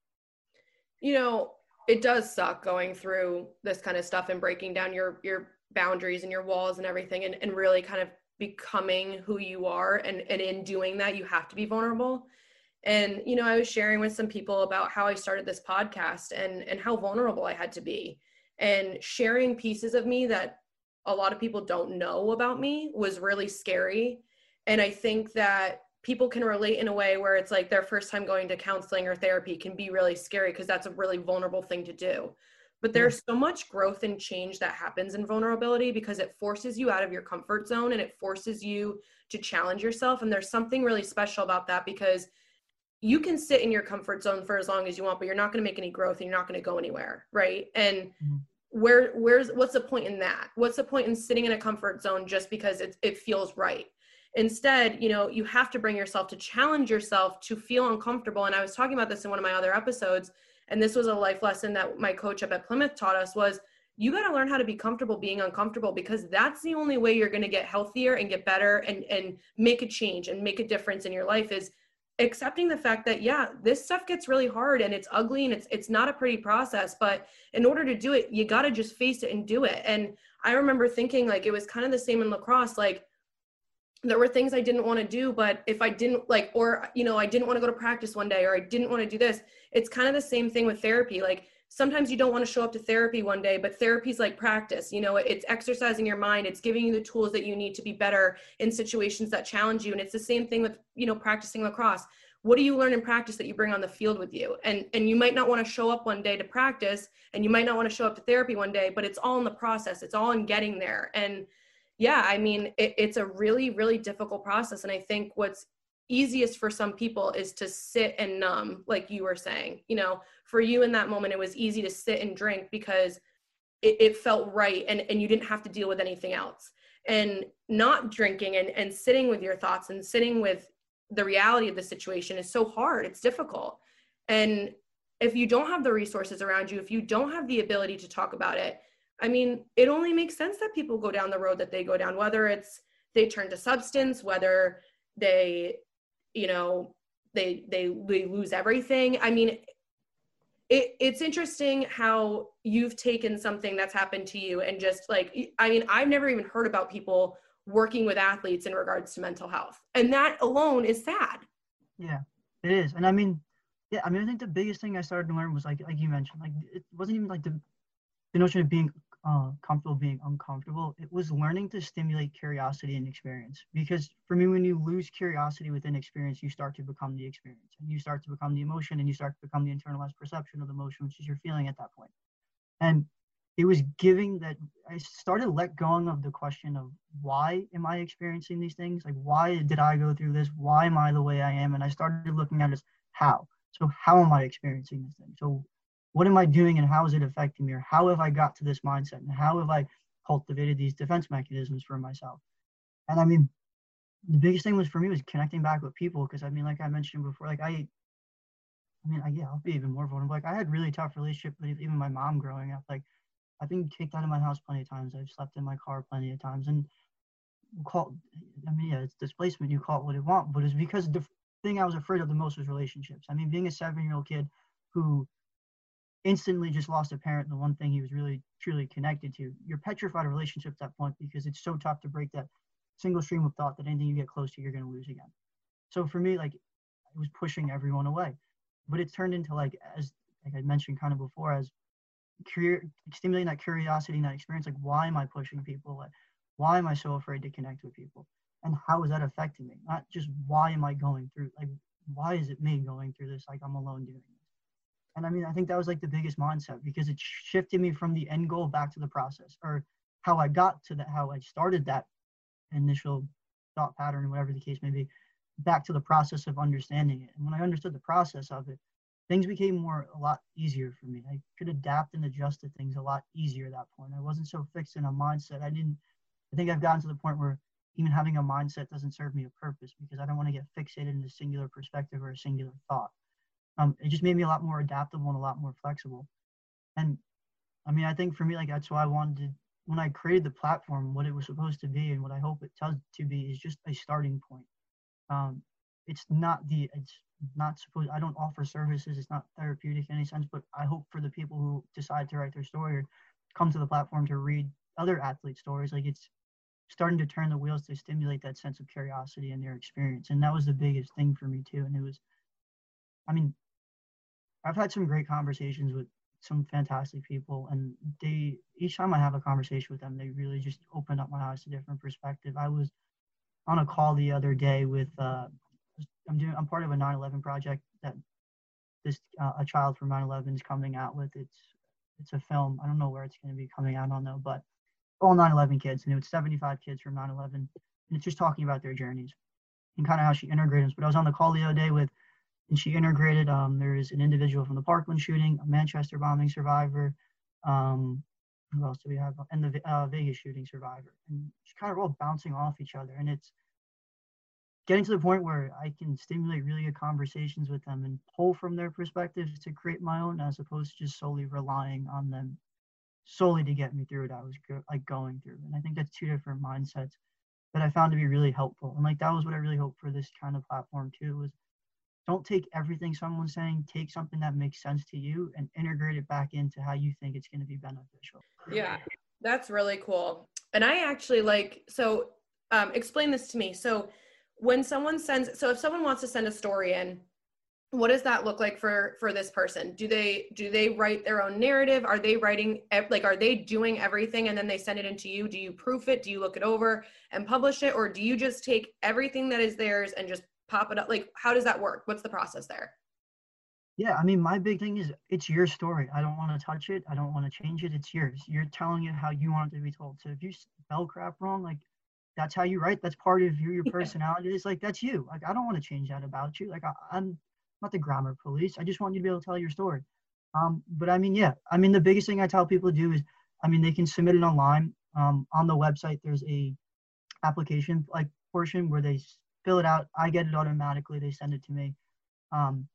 B: You know, it does suck going through this kind of stuff and breaking down your, your boundaries and your walls and everything, and, and really kind of becoming who you are. And, and in doing that, you have to be vulnerable. And, you know, I was sharing with some people about how I started this podcast and, and how vulnerable I had to be, and sharing pieces of me that a lot of people don't know about me was really scary. And I think that people can relate in a way where it's like their first time going to counseling or therapy can be really scary, because that's a really vulnerable thing to do. But there's so much growth and change that happens in vulnerability, because it forces you out of your comfort zone and it forces you to challenge yourself. And there's something really special about that, because you can sit in your comfort zone for as long as you want, but you're not going to make any growth and you're not going to go anywhere. Right. And mm-hmm. where, where's, what's the point in that? What's the point in sitting in a comfort zone just because it, it feels right? Instead, you know, you have to bring yourself to challenge yourself to feel uncomfortable. And I was talking about this in one of my other episodes, and this was a life lesson that my coach up at Plymouth taught us, was you got to learn how to be comfortable being uncomfortable, because that's the only way you're going to get healthier and get better and, and make a change and make a difference in your life, is accepting the fact that, yeah, this stuff gets really hard and it's ugly and it's, it's not a pretty process, but in order to do it, you got to just face it and do it. And I remember thinking, like, it was kind of the same in lacrosse. Like, there were things I didn't want to do, but if I didn't like, or, you know, I didn't want to go to practice one day, or I didn't want to do this. It's kind of the same thing with therapy. Like, sometimes you don't want to show up to therapy one day, but therapy's like practice. You know, it's exercising your mind. It's giving you the tools that you need to be better in situations that challenge you. And it's the same thing with, you know, practicing lacrosse. What do you learn in practice that you bring on the field with you? And, and you might not want to show up one day to practice, and you might not want to show up to therapy one day, but it's all in the process. It's all in getting there. And yeah, I mean, it, it's a really, really difficult process. And I think what's easiest for some people is to sit and numb, like you were saying. You know, for you in that moment, it was easy to sit and drink because it, it felt right, and, and you didn't have to deal with anything else. And not drinking and, and sitting with your thoughts and sitting with the reality of the situation is so hard. It's difficult. And if you don't have the resources around you, if you don't have the ability to talk about it, I mean, it only makes sense that people go down the road that they go down, whether it's they turn to substance, whether they, you know, they, they, they lose everything. I mean, it, it's interesting how you've taken something that's happened to you and just like, I mean, I've never even heard about people working with athletes in regards to mental health. And that alone is sad.
C: Yeah, it is. And I mean, yeah, I mean, I think the biggest thing I started to learn was like, like you mentioned, like, it wasn't even like the, the notion of being uh, comfortable being uncomfortable. It was learning to stimulate curiosity and experience. Because for me, when you lose curiosity within experience, you start to become the experience, and you start to become the emotion, and you start to become the internalized perception of the emotion, which is your feeling at that point. And it was giving that I started let going of the question of why am I experiencing these things? Like, why did I go through this? Why am I the way I am? And I started looking at it as how. So how am I experiencing this thing? So what am I doing and how is it affecting me? Or how have I got to this mindset? And how have I cultivated these defense mechanisms for myself? And I mean, the biggest thing was for me was connecting back with people. Because I mean, like I mentioned before, like I, I mean, I, yeah, I'll be even more vulnerable. Like I had really tough relationship with even my mom growing up. Like I've been kicked out of my house plenty of times. I've slept in my car plenty of times. And call, I mean, yeah, it's displacement. You call it what you want, but it's because the thing I was afraid of the most was relationships. I mean, being a seven-year-old kid who instantly just lost a parent, the one thing he was really truly connected to, you're petrified of relationships at that point because it's so tough to break that single stream of thought that anything you get close to, you're going to lose again. So for me, like, I was pushing everyone away, but it turned into like, as like I mentioned kind of before, as career, stimulating that curiosity and that experience. Like, why am I pushing people? Like, why am I so afraid to connect with people? And how is that affecting me? Not just why am I going through, like, why is it me going through this? Like I'm alone doing this. And I mean, I think that was like the biggest mindset because it shifted me from the end goal back to the process, or how I got to that, how I started that initial thought pattern, or whatever the case may be, back to the process of understanding it. And when I understood the process of it, things became more, a lot easier for me. I could adapt and adjust to things a lot easier at that point. I wasn't so fixed in a mindset. I didn't, I think I've gotten to the point where even having a mindset doesn't serve me a purpose because I don't want to get fixated in a singular perspective or a singular thought. Um, it just made me a lot more adaptable and a lot more flexible. And I mean, I think for me, like, that's why I wanted to, when I created the platform, what it was supposed to be and what I hope it does to be is just a starting point. Um, it's not the, it's not supposed, I don't offer services. It's not therapeutic in any sense, but I hope for the people who decide to write their story or come to the platform to read other athlete stories, like it's starting to turn the wheels to stimulate that sense of curiosity in their experience. And that was the biggest thing for me too. And it was, I mean, I've had some great conversations with some fantastic people, and they, each time I have a conversation with them, they really just open up my eyes to different perspective. I was on a call the other day with, uh, I'm doing, I'm part of a nine eleven project that this, uh, a child from nine eleven is coming out with. It's, it's a film. I don't know where it's going to be coming out on though, but all nine eleven kids, and it was seventy-five kids from nine eleven, and it's just talking about their journeys and kind of how she integrated them. But I was on the call the other day with, and she integrated, um, there's an individual from the Parkland shooting, a Manchester bombing survivor, um, who else do we have? And the uh, Vegas shooting survivor. And she's kind of all bouncing off each other. And it's getting to the point where I can stimulate really good conversations with them and pull from their perspectives to create my own, as opposed to just solely relying on them solely to get me through what I was go- like going through. And I think that's two different mindsets that I found to be really helpful. And like, that was what I really hope for this kind of platform too, was don't take everything someone's saying, take something that makes sense to you and integrate it back into how you think it's going to be beneficial.
B: Yeah, that's really cool. And I actually like, so um, explain this to me. So when someone sends, so if someone wants to send a story in, what does that look like for, for this person? Do they, do they write their own narrative? Are they writing, like, are they doing everything and then they send it into you? Do you proof it? Do you look it over and publish it? Or do you just take everything that is theirs and just pop it up? Like, how does that work? What's the process there?
C: Yeah, I mean, my big thing is it's your story. I don't want to touch it. I don't want to change it. It's yours. You're telling it how you want it to be told. So if you spell crap wrong, like, that's how you write. That's part of your, your personality. It's like, that's you. Like, I don't want to change that about you. Like, I, I'm not the grammar police. I just want you to be able to tell your story. Um, but I mean, yeah, I mean, the biggest thing I tell people to do is, I mean, they can submit it online. Um, on the website, there's a application like portion where they fill it out. I get it automatically. They send it to me. Um,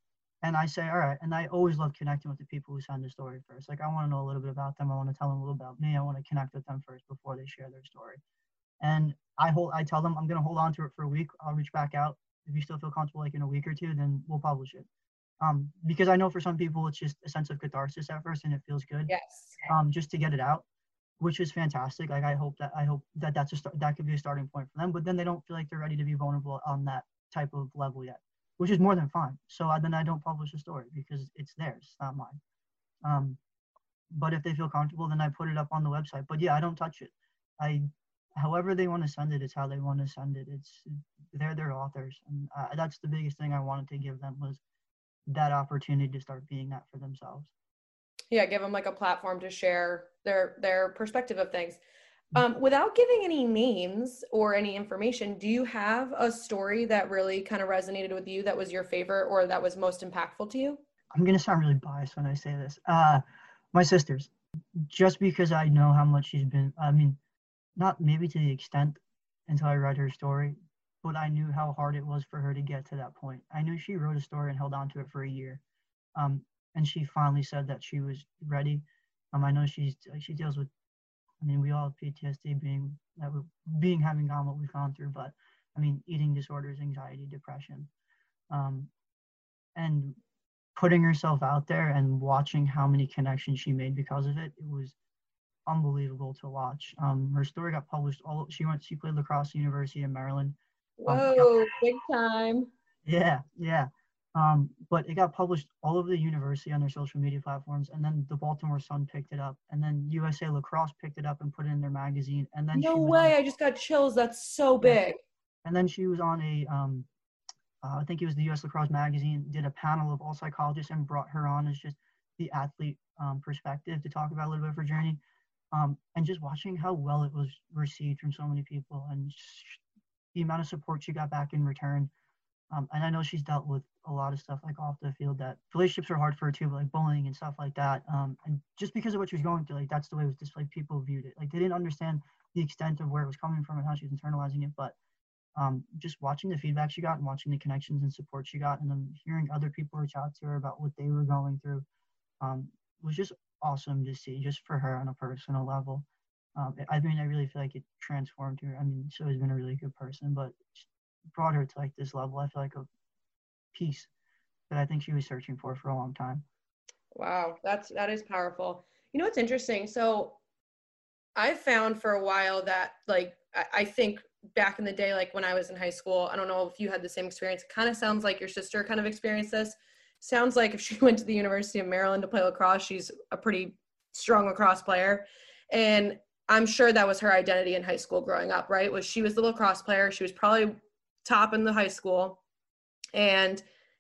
C: And I say, all right. And I always love connecting with the people who send the story first. Like, I want to know a little bit about them. I want to tell them a little about me. I want to connect with them first before they share their story. And I hold, I tell them I'm going to hold on to it for a week. I'll reach back out. If you still feel comfortable, like in a week or two, then we'll publish it. Um, because I know for some people, it's just a sense of catharsis at first and it feels good.
B: Yes.
C: Um, just to get it out, which is fantastic. Like, I hope that, I hope that that's a start, that could be a starting point for them, but then they don't feel like they're ready to be vulnerable on that type of level yet, which is more than fine. So I, then I don't publish a story because it's theirs, it's not mine. Um, but if they feel comfortable, then I put it up on the website. But yeah, I don't touch it. I, however they want to send it, it's how they want to send it. It's, they're their authors. And uh, that's the biggest thing I wanted to give them, was that opportunity to start being that for themselves.
B: Yeah, give them like a platform to share their their perspective of things. Um, without giving any names or any information, do you have a story that really kind of resonated with you, that was your favorite or that was most impactful to you?
C: I'm going to sound really biased when I say this. Uh, my sisters, just because I know how much she's been, I mean, not maybe to the extent until I read her story, but I knew how hard it was for her to get to that point. I knew she wrote a story and held on to it for a year. Um, and she finally said that she was ready. Um, I know she's, she deals with, I mean, we all have P T S D, being, that we're, being having gone what we've gone through, but I mean, eating disorders, anxiety, depression, um, and putting herself out there and watching how many connections she made because of it, it was unbelievable to watch. Um, her story got published. All she went, she played lacrosse at the University of Maryland.
B: Whoa,
C: um,
B: big time.
C: Yeah, yeah. Um, but it got published all over the university on their social media platforms, and then the Baltimore Sun picked it up, and then U S A Lacrosse picked it up and put it in their magazine, and then
B: No
C: she was
B: way,
C: on,
B: I just got chills. That's so
C: yeah,
B: big.
C: and then she was on a, um, uh, I think it was the U S Lacrosse magazine, did a panel of all psychologists and brought her on as just the athlete um, perspective to talk about a little bit of her journey. Um, and just watching how well it was received from so many people, and the amount of support she got back in return. Um, and I know she's dealt with a lot of stuff like off the field, that relationships are hard for her too, like bullying and stuff like that. Um, and just because of what she was going through, like that's the way it was displayed. People viewed it like they didn't understand the extent of where it was coming from and how she was internalizing it. But um, just watching the feedback she got and watching the connections and support she got, and then hearing other people reach out to her about what they were going through, um, was just awesome to see, just for her on a personal level. Um, I mean, I really feel like it transformed her. I mean, she's always been a really good person, but brought her to like this level, I feel like, of peace that I think she was searching for for a long time.
B: Wow, that's that is powerful. You know what's interesting? So I've found for a while that, like, I, I think back in the day, like when I was in high school, I don't know if you had the same experience. It kind of sounds like your sister kind of experienced this. Sounds like if she went to the University of Maryland to play lacrosse, she's a pretty strong lacrosse player. And I'm sure that was her identity in high school growing up, right? Was she was the lacrosse player. She was probably top in the high school. And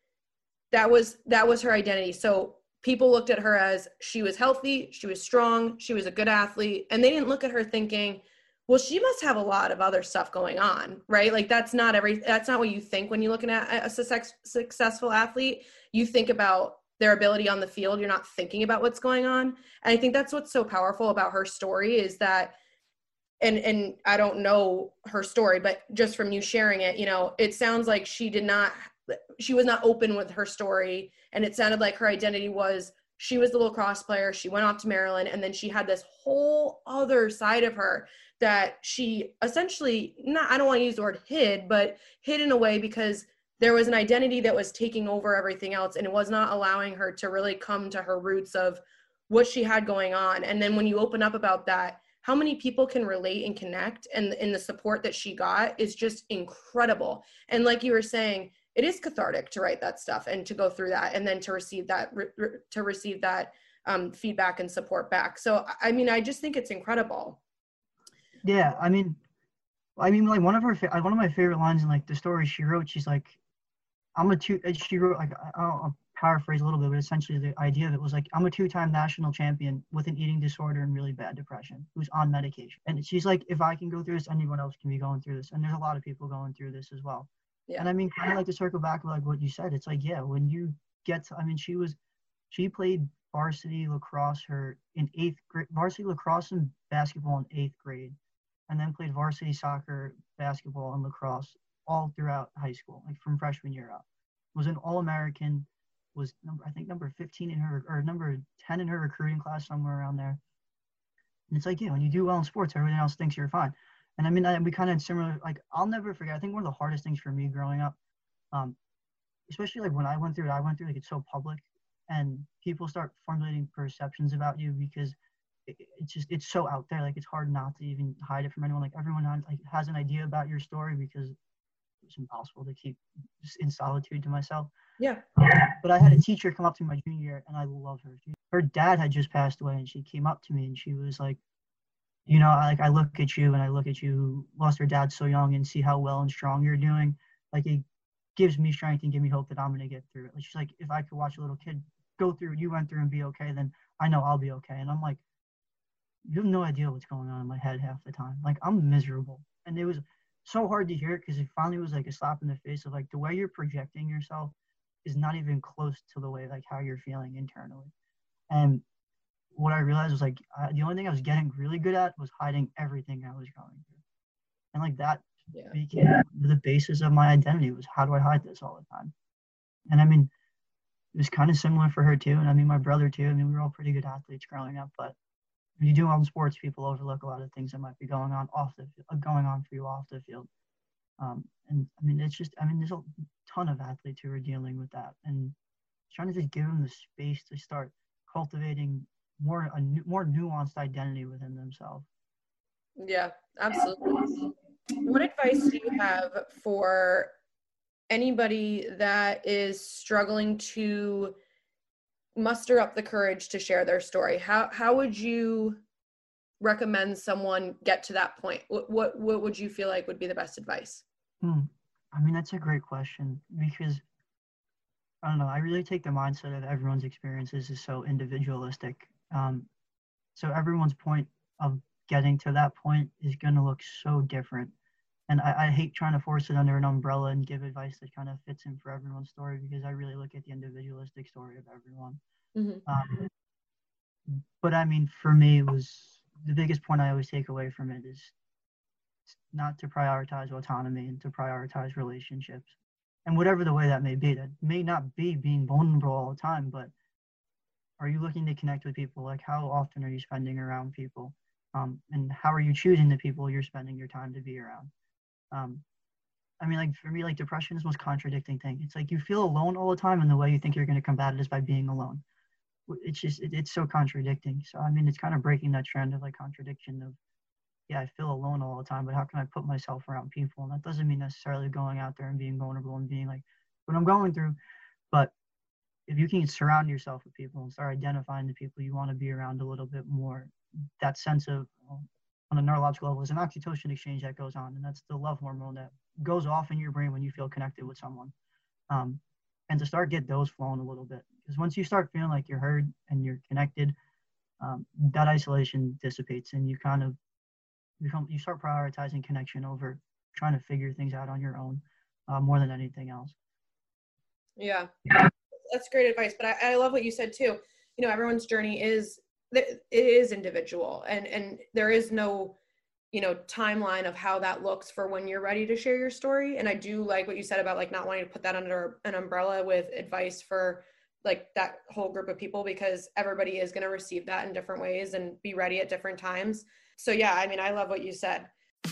B: that was, that was her identity. So people looked at her as she was healthy, she was strong, she was a good athlete. And they didn't look at her thinking, well, she must have a lot of other stuff going on, right? Like that's not every, that's not what you think when you're looking at a success, successful athlete. You think about their ability on the field. You're not thinking about what's going on. And I think that's what's so powerful about her story is that, and, and I don't know her story, but just from you sharing it, you know, it sounds like she did not, she was not open with her story. And it sounded like her identity was, she was the lacrosse player. She went off to Maryland. And then she had this whole other side of her that she essentially, not, I don't want to use the word hid, but hid in a way because there was an identity that was taking over everything else. And it was not allowing her to really come to her roots of what she had going on. And then when you open up about that, how many people can relate and connect, and, and the support that she got is just incredible. And like you were saying, it is cathartic to write that stuff and to go through that and then to receive that, re, re, to receive that um, feedback and support back. So, I mean, I just think it's incredible.
C: Yeah. I mean, I mean, like one of her, one of my favorite lines in like the story she wrote, she's like, I'm a two, she wrote like, I'll paraphrase a little bit, but essentially the idea of it was like, I'm a two-time national champion with an eating disorder and really bad depression who's on medication. And she's like, if I can go through this, anyone else can be going through this. And there's a lot of people going through this as well. Yeah. And I mean, kind of like to circle back to like what you said, it's like, yeah, when you get to, I mean, she was, she played varsity lacrosse her in eighth grade, varsity lacrosse and basketball in eighth grade, and then played varsity soccer, basketball, and lacrosse all throughout high school, like from freshman year up. Was an All-American, was number, I think number fifteen in her, or number ten in her recruiting class, somewhere around there. And it's like, yeah, when you do well in sports, everything else thinks you're fine. And I mean, I, we kind of had similar, like, I'll never forget, I think one of the hardest things for me growing up, um, especially like when I went through it, I went through like it's so public and people start formulating perceptions about you because it, it's just, it's so out there. Like, it's hard not to even hide it from anyone. Like, everyone has, like, has an idea about your story because it's impossible to keep just in solitude to myself.
B: Yeah.
C: But I had a teacher come up to me my junior year, and I love her. Her dad had just passed away, and she came up to me, and she was like, you know, I, like, I look at you, and I look at you who lost her dad so young and see how well and strong you're doing. Like, it gives me strength and give me hope that I'm going to get through it. Like, she's like, if I could watch a little kid go through what you went through and be okay, then I know I'll be okay. And I'm like, you have no idea what's going on in my head half the time. Like, I'm miserable. And it was so hard to hear it because it finally was like a slap in the face of like the way you're projecting yourself is not even close to the way like how you're feeling internally. And what I realized was like uh, the only thing I was getting really good at was hiding everything I was going through. And like that yeah. became the basis of my identity was how do I hide this all the time? And I mean, it was kind of similar for her too. And I mean, my brother too. I mean, we were all pretty good athletes growing up, but when you do well in sports, people overlook a lot of things that might be going on off the going on for you off the field. Um, and I mean, it's just, I mean, there's a ton of athletes who are dealing with that, and trying to just give them the space to start cultivating more a more nuanced identity within themselves.
B: Yeah, absolutely. What advice do you have for anybody that is struggling to muster up the courage to share their story? How how would you recommend someone get to that point? What what what would you feel like would be the best advice?
C: Hmm. I mean, that's a great question because I don't know. I really take the mindset of everyone's experiences is so individualistic. Um, so everyone's point of getting to that point is going to look so different. And I, I hate trying to force it under an umbrella and give advice that kind of fits in for everyone's story because I really look at the individualistic story of everyone.
B: Mm-hmm.
C: Um, but I mean, for me, it was the biggest point I always take away from it is not to prioritize autonomy and to prioritize relationships. And whatever the way that may be, that may not be being vulnerable all the time, but are you looking to connect with people? Like, how often are you spending around people? Um, and how are you choosing the people you're spending your time to be around? Um, I mean, like, for me, like, depression is the most contradicting thing. It's like you feel alone all the time, and the way you think you're going to combat it is by being alone. It's just, it, it's so contradicting. So, I mean, it's kind of breaking that trend of, like, contradiction of, yeah, I feel alone all the time, but how can I put myself around people? And that doesn't mean necessarily going out there and being vulnerable and being like, what I'm going through. But if you can surround yourself with people and start identifying the people you want to be around a little bit more, that sense of, on a neurological level, is an oxytocin exchange that goes on. And that's the love hormone that goes off in your brain when you feel connected with someone. Um, and to start get those flowing a little bit. Because once you start feeling like you're heard and you're connected, um, that isolation dissipates and you kind of become, you start prioritizing connection over trying to figure things out on your own uh, more than anything else.
B: Yeah, that's great advice. But I, I love what you said too. You know, everyone's journey is, it is individual, and, and there is no, you know, timeline of how that looks for when you're ready to share your story. And I do like what you said about like not wanting to put that under an umbrella with advice for like that whole group of people, because everybody is going to receive that in different ways and be ready at different times. So yeah, I mean, I love what you said.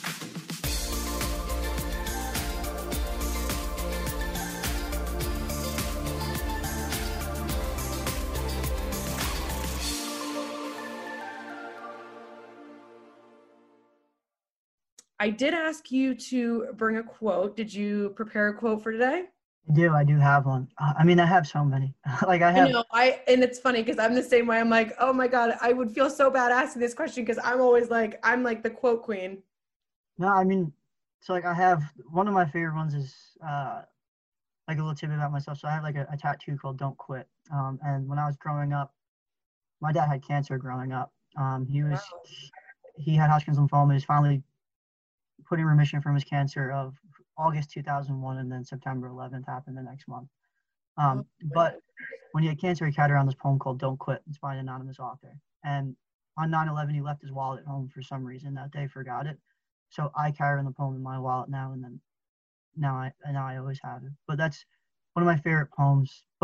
B: I did ask you to bring a quote. Did you prepare a quote for today?
C: I do. I do have one. I mean, I have so many. like I have.
B: I know. I and it's funny because I'm the same way. I'm like, oh my god, I would feel so bad asking this question because I'm always like, I'm like the quote queen.
C: No, I mean, so like I have one of my favorite ones is uh, like a little tidbit about myself. So I have like a, a tattoo called "Don't Quit." Um, and when I was growing up, my dad had cancer growing up. Um, he was wow. he had Hodgkin's lymphoma. He was finally put in remission from his cancer of August two thousand one, and then September eleventh happened the next month. Um, but when he had cancer, he carried around this poem called "Don't Quit." It's by an anonymous author. And on nine eleven, he left his wallet at home for some reason that day, forgot it. So I carry in the poem in my wallet now, and then now I now I always have it. But that's one of my favorite poems. But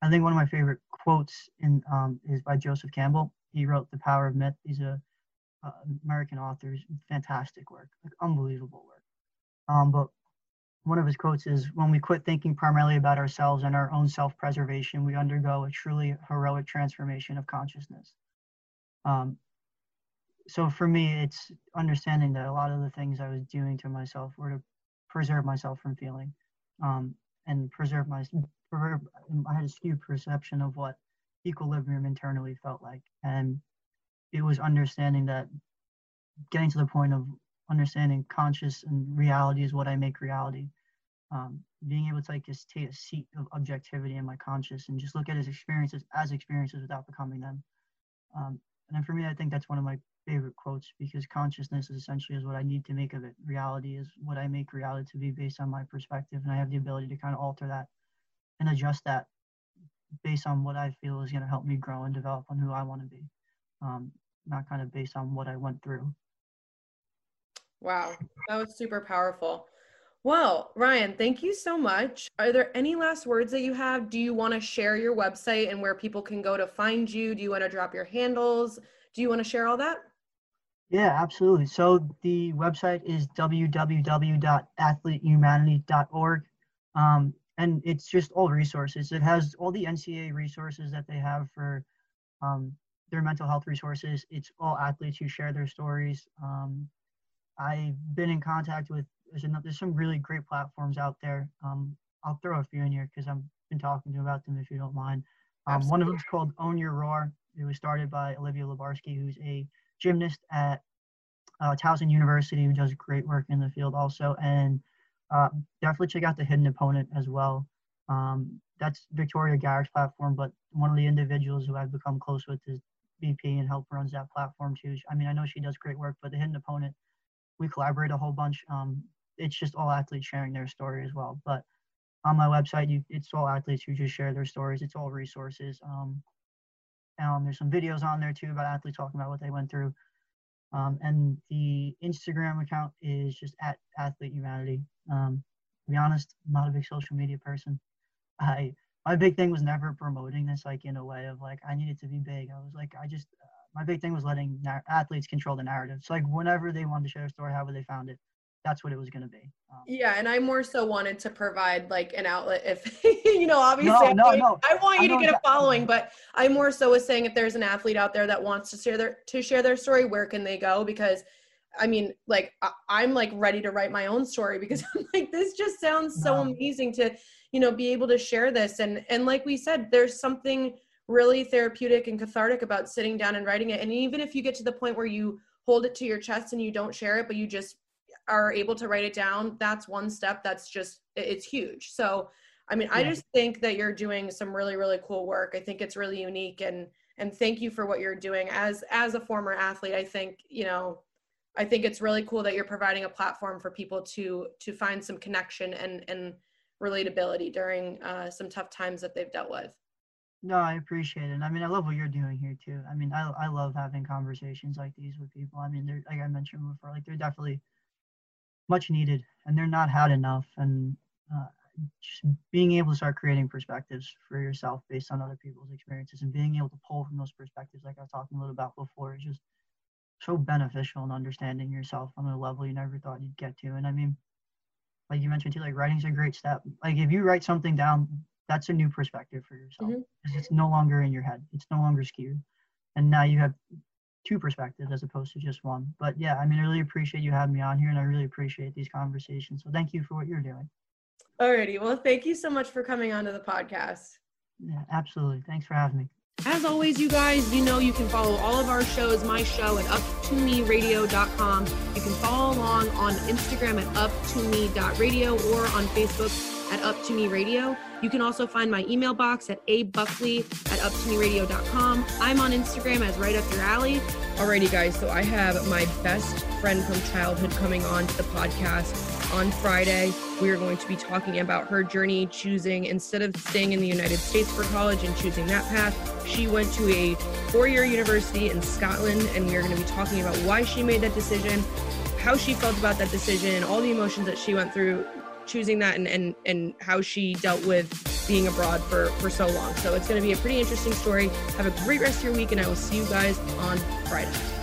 C: I think one of my favorite quotes in um, is by Joseph Campbell. He wrote The Power of Myth. He's a uh, American author. Fantastic work, like unbelievable work. Um, but one of his quotes is, when we quit thinking primarily about ourselves and our own self-preservation, we undergo a truly heroic transformation of consciousness. Um, so for me, it's understanding that a lot of the things I was doing to myself were to preserve myself from feeling, um, and preserve my, preserve, I had a skewed perception of what equilibrium internally felt like. And it was understanding that, getting to the point of understanding conscious and reality is what I make reality. Um, being able to like just take a seat of objectivity in my conscious and just look at his experiences as experiences without becoming them. Um, and then for me, I think that's one of my favorite quotes, because consciousness is essentially is what I need to make of it. Reality is what I make reality to be based on my perspective. And I have the ability to kind of alter that and adjust that based on what I feel is going to help me grow and develop on who I want to be. Um, not kind of based on what I went through.
B: Wow, that was super powerful. Well, Ryan, thank you so much. Are there any last words that you have? Do you want to share your website and where people can go to find you? Do you want to drop your handles? Do you want to share all that?
C: Yeah, absolutely. So the website is w w w dot athlete humanity dot org. Um, and it's just all resources. It has all the N C A A resources that they have for um, their mental health resources. It's all athletes who share their stories. Um, I've been in contact with, there's, another, there's some really great platforms out there. Um, I'll throw a few in here because I've been talking to you about them if you don't mind. Um, one of them is called Own Your Roar. It was started by Olivia Lebarski, who's a gymnast at uh, Towson University, who does great work in the field also. And uh, definitely check out The Hidden Opponent as well. Um, that's Victoria Garrick's platform, but one of the individuals who I've become close with is V P and help runs that platform too. I mean, I know she does great work, but The Hidden Opponent, we collaborate a whole bunch. Um, it's just all athletes sharing their story as well. But on my website, you, it's all athletes who just share their stories. It's all resources. Um, um, there's some videos on there too about athletes talking about what they went through. Um, and the Instagram account is just at Athlete Humanity. Um, to be honest, I'm not a big social media person. I my big thing was never promoting this like in a way of like I needed to be big. I was like I just uh, my big thing was letting na- athletes control the narrative. So like whenever they wanted to share a story, however they found it, that's what it was going to be. Um,
B: yeah, and I more so wanted to provide like an outlet. If you know, obviously,
C: no, no,
B: I,
C: no.
B: I want you
C: I
B: to get a
C: exactly.
B: following, but I more so was saying if there's an athlete out there that wants to share their to share their story, where can they go? Because I mean, like I, I'm like ready to write my own story because I'm like this just sounds so
C: No.
B: amazing to you know be able to share this and and like we said, there's something really therapeutic and cathartic about sitting down and writing it. And even if you get to the point where you hold it to your chest and you don't share it, but you just are able to write it down, that's one step. That's just, it's huge. So, I mean, yeah. I just think that you're doing some really, really cool work. I think it's really unique and, and thank you for what you're doing as, as a former athlete. I think, you know, I think it's really cool that you're providing a platform for people to, to find some connection and, and relatability during uh, some tough times that they've dealt with.
C: No, I appreciate it. I mean, I love what you're doing here too. I mean, I I love having conversations like these with people. I mean, they're, like I mentioned before, like they're definitely much needed and they're not had enough. And uh, just being able to start creating perspectives for yourself based on other people's experiences and being able to pull from those perspectives, like I was talking a little about before, is just so beneficial in understanding yourself on a level you never thought you'd get to. And I mean, like you mentioned too, like writing's a great step. Like if you write something down, that's a new perspective for yourself because mm-hmm. it's no longer in your head. It's no longer skewed. And now you have two perspectives as opposed to just one. But yeah, I mean, I really appreciate you having me on here and I really appreciate these conversations. So thank you for what you're doing.
B: Alrighty. Well, thank you so much for coming on to the podcast.
C: Yeah, absolutely. Thanks for having me.
B: As always, you guys, you know you can follow all of our shows, my show at up to me radio dot com. You can follow along on Instagram at up to me dot radio or on Facebook at Up to Me Radio. You can also find my email box at a buckley at up to me radio dot com. I'm on Instagram as Right Up Your Alley. Alrighty, guys, so I have my best friend from childhood coming on to the podcast on Friday. We are going to be talking about her journey choosing, instead of staying in the United States for college and choosing that path, she went to a four-year university in Scotland, and we are going to be talking about why she made that decision, how she felt about that decision, and all the emotions that she went through choosing that and, and, and how she dealt with being abroad for, for so long. So it's going to be a pretty interesting story. Have a great rest of your week, and I will see you guys on Friday.